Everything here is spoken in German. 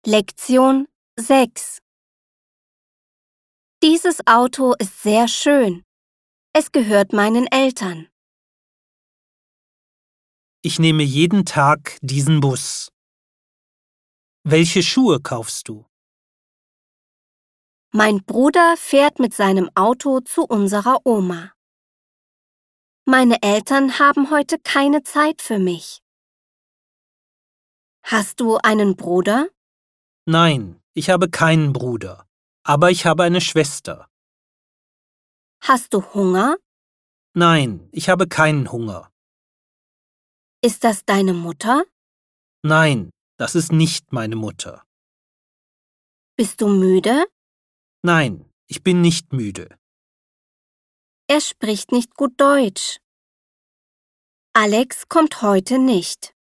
Lektion 6. Dieses Auto ist sehr schön. Es gehört meinen Eltern. Ich nehme jeden Tag diesen Bus. Welche Schuhe kaufst du? Mein Bruder fährt mit seinem Auto zu unserer Oma. Meine Eltern haben heute keine Zeit für mich. Hast du einen Bruder? Nein, ich habe keinen Bruder, aber ich habe eine Schwester. Hast du Hunger? Nein, ich habe keinen Hunger. Ist das deine Mutter? Nein, das ist nicht meine Mutter. Bist du müde? Nein, ich bin nicht müde. Er spricht nicht gut Deutsch. Alex kommt heute nicht.